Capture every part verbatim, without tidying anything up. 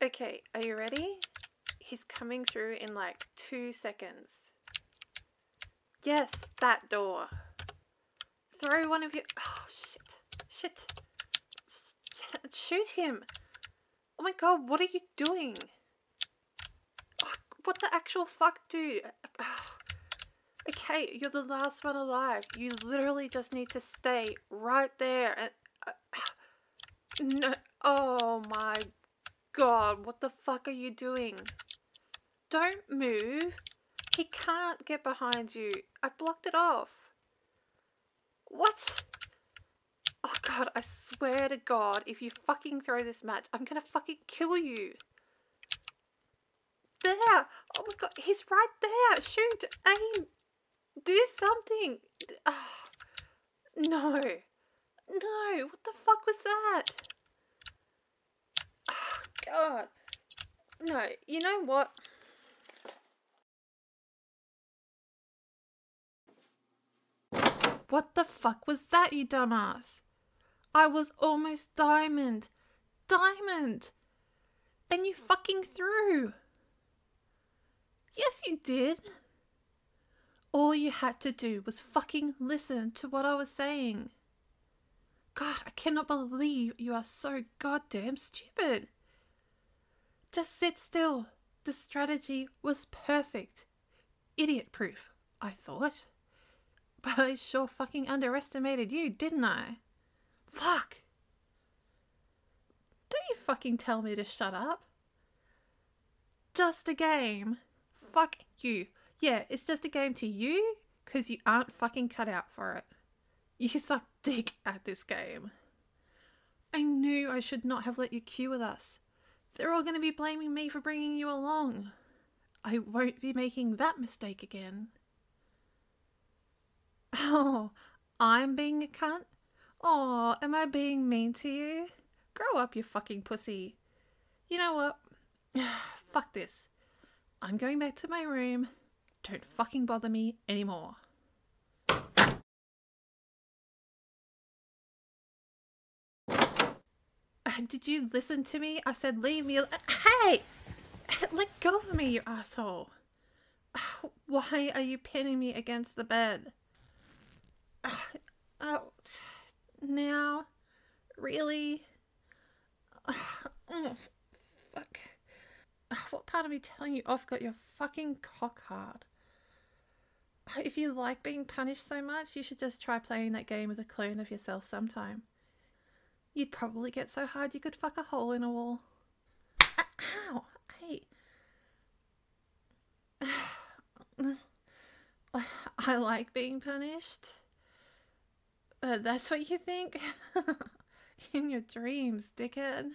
Okay, are you ready? He's coming through in like two seconds. Yes, that door. Throw one of your... Oh, shit. Shit. Shit. Shoot him. Oh my god, what are you doing? Oh, what the actual fuck, dude? Okay, you're the last one alive. You literally just need to stay right there. And uh, no. Oh my god, what the fuck are you doing? Don't move. He can't get behind you. I blocked it off. What? Oh god, I swear to god, if you fucking throw this match, I'm gonna fucking kill you. There! Oh my god, he's right there! Shoot! Aim! Do something! Oh, no. No! What the fuck was that? Oh god. No, you know what? What the fuck was that, you dumbass? I was almost diamond. Diamond! And you fucking threw. Yes, you did. All you had to do was fucking listen to what I was saying. God, I cannot believe you are so goddamn stupid. Just sit still. The strategy was perfect. Idiot proof, I thought. But I sure fucking underestimated you, didn't I? Fuck. Don't you fucking tell me to shut up. Just a game. Fuck you. Yeah, it's just a game to you because you aren't fucking cut out for it. You suck dick at this game. I knew I should not have let you queue with us. They're all going to be blaming me for bringing you along. I won't be making that mistake again. Oh, I'm being a cunt? Oh, am I being mean to you? Grow up, you fucking pussy. You know what? Fuck this. I'm going back to my room. Don't fucking bother me anymore. Did you listen to me? I said leave me al- Hey! Let go of me, you asshole. Why are you pinning me against the bed? Oh, now? Really? Oh, fuck. What part of me telling you off got your fucking cock hard? If you like being punished so much, you should just try playing that game with a clone of yourself sometime. You'd probably get so hard you could fuck a hole in a wall. Ow! Hey. I like being punished. Uh, that's what you think? In your dreams, dickhead.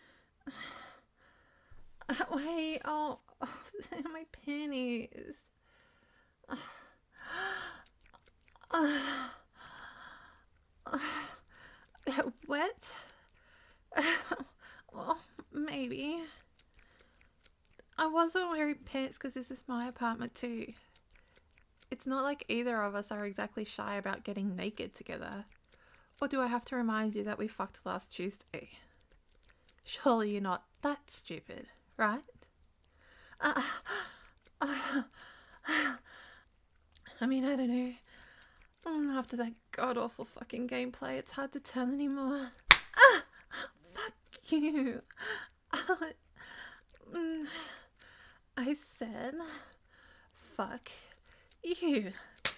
Wait, oh, oh my panties. Wet? Well, maybe. I wasn't wearing pants because this is my apartment too. It's not like either of us are exactly shy about getting naked together. Or do I have to remind you that we fucked last Tuesday? Surely you're not that stupid, right? Uh, uh, I mean, I don't know. After that god-awful fucking gameplay, it's hard to tell anymore. Ah! Fuck you. Uh, mm, I said, fuck you.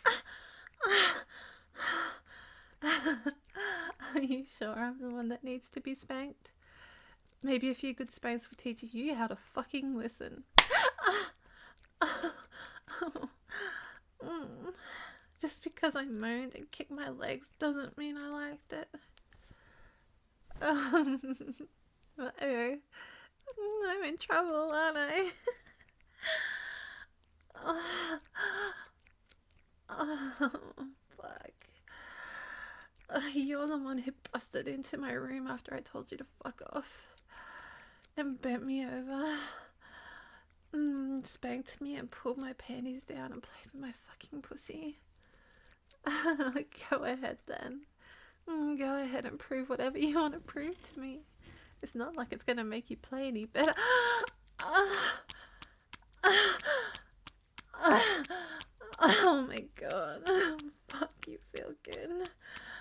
Are you sure I'm the one that needs to be spanked? Maybe a few good spanks will teach you how to fucking listen. Just because I moaned and kicked my legs doesn't mean I liked it. Um, oh, I'm in trouble, aren't I? Oh, oh, fuck. Uh, you're the one who busted into my room after I told you to fuck off. And bent me over. Mm, spanked me and pulled my panties down and played with my fucking pussy. Go ahead then. Mm, go ahead and prove whatever you want to prove to me. It's not like it's gonna make you play any better. Oh my god. Fuck, you feel good.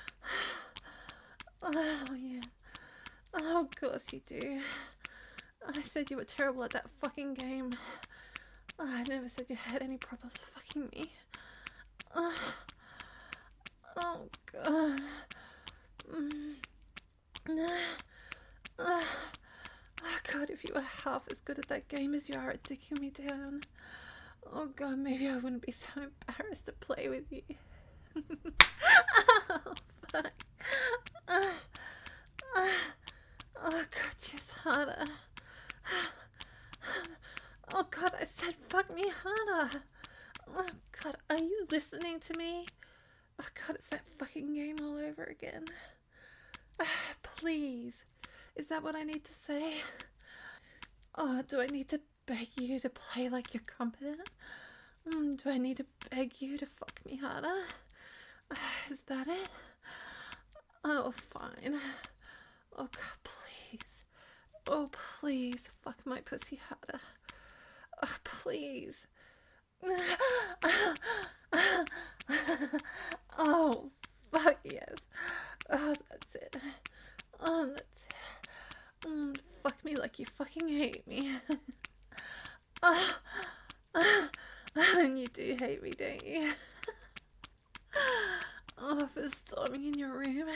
Oh yeah. Oh, of course you do. I said you were terrible at that fucking game. I never said you had any problems fucking me. Oh, oh god. Mm. Oh god, if you were half as good at that game as you are at dicking me down. Oh god, maybe I wouldn't be so embarrassed to play with you. Oh fuck. Uh, uh, oh god, just harder. Oh god, I said fuck me harder. Oh god, are you listening to me? Oh god, it's that fucking game all over again. Uh, please. Is that what I need to say? Oh, do I need to beg you to play like you're competent? Mm, do I need to beg you to fuck me harder? Uh, is that it? Oh, fine. Oh god, please. Oh, please, fuck my pussy harder. Oh, please. Oh, fuck yes. Oh, that's it. Oh, that's it. Mm, fuck me like you fucking hate me. Oh, and you do hate me, don't you? Oh, for storming in your room.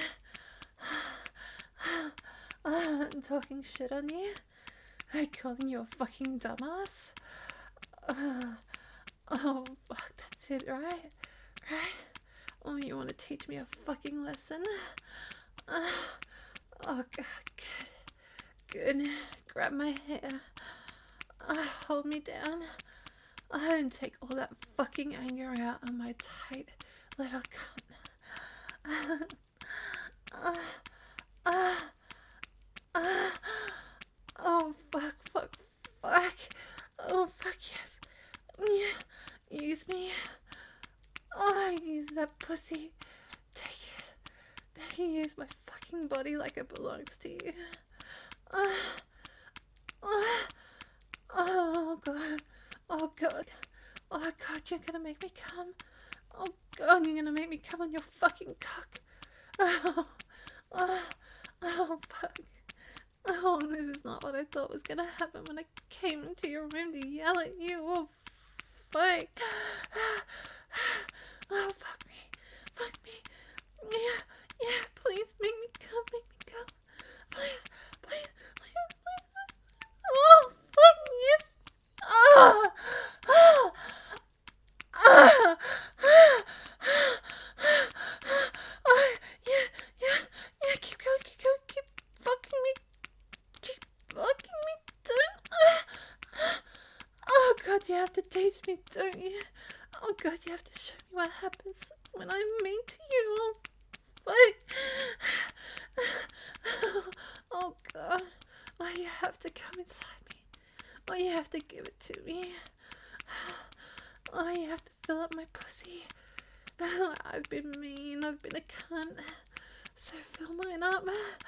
Oh, and talking shit on you. Like calling you a fucking dumbass. Uh, oh, fuck, that's it, right? Right? Oh, you want to teach me a fucking lesson? Uh, oh, God, good. Good. Grab my hair. Uh, hold me down. Uh, and take all that fucking anger out of my tight little cunt. Uh, uh, uh, oh, fuck, fuck, fuck. Oh, fuck, yes. Yeah, use me. Oh, use that pussy. Take it. Take it. Use my fucking body like it belongs to you. Uh, uh, oh, God. Oh, God. Oh, God, you're gonna make me come. Oh, God, you're gonna make me come on your fucking cock. Oh, oh, oh, fuck. Oh, this is not what I thought was gonna happen when I came into your room to yell at you. Oh, fuck. Oh, fuck me. Fuck me. Yeah, yeah, please make me come, make me come. Please, please, please, please. Oh, fuck yes. Oh, oh, oh, oh, yeah, yeah, yeah, keep going, keep going, keep fucking me. Keep fucking me, don't. Oh god, you have to teach me, don't you? Oh god, you have to show me what happens when I'm mean to you. Oh, fuck. Oh god. Oh, you have to come inside me. Oh, you have to give it to me. Oh, you have to fill up my pussy. I've been mean, I've been a cunt. So fill mine up.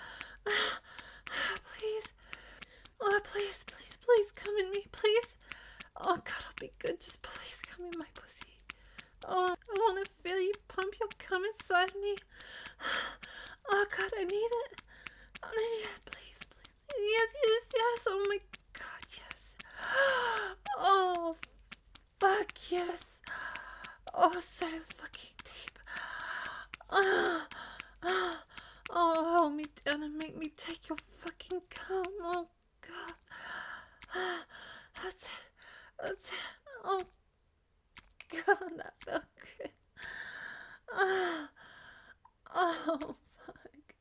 Please. Oh, please, please, please come in me, please. Oh, God, I'll be good. Just please come in my pussy. Oh, I want to feel you pump your cum inside me. Oh, God, I need it. I need it. Please, please. Yes, yes, yes. Oh, my God, yes. Oh, fuck, yes. Oh, so fucking deep. Oh, oh, oh, hold me down and make me take your fucking cum. Oh, God. That's it. That's it. Oh, God, that felt good. Oh, oh fuck.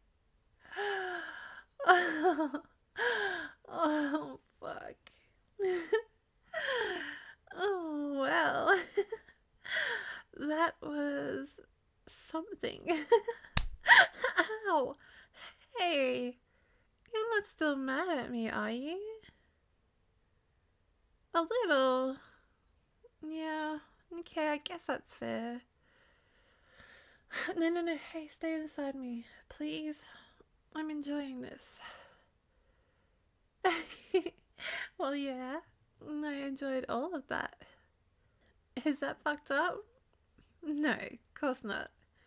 Oh, oh fuck. Oh, well. That was something. Ow. Hey. You're not still mad at me, are you? A little. Yeah, okay, I guess that's fair. No, no, no, hey, stay inside me, please. I'm enjoying this. Well, yeah, I enjoyed all of that. Is that fucked up? No, of course not.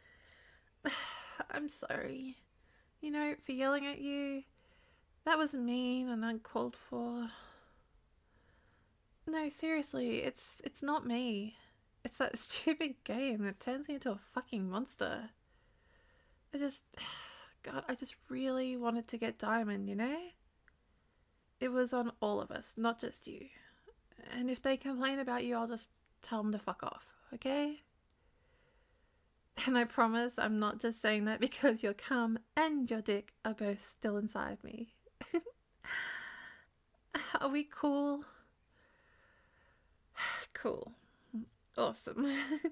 I'm sorry. You know, for yelling at you. That was mean and uncalled for. No, seriously, it's it's not me. It's that stupid game that turns me into a fucking monster. I just God, I just really wanted to get Diamond, you know? It was on all of us, not just you. And if they complain about you, I'll just tell them to fuck off, okay? And I promise I'm not just saying that because your cum and your dick are both still inside me. Are we cool? Cool. Awesome.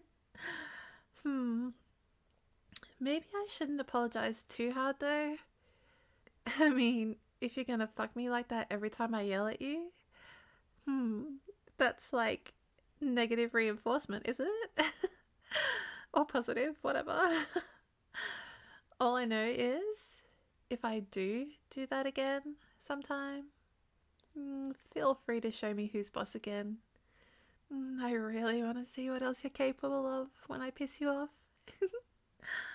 hmm. Maybe I shouldn't apologize too hard though. I mean, if you're gonna fuck me like that every time I yell at you, hmm, that's like negative reinforcement, isn't it? Or positive, whatever. All I know is if I do do that again sometime, feel free to show me who's boss again. I really want to see what else you're capable of when I piss you off.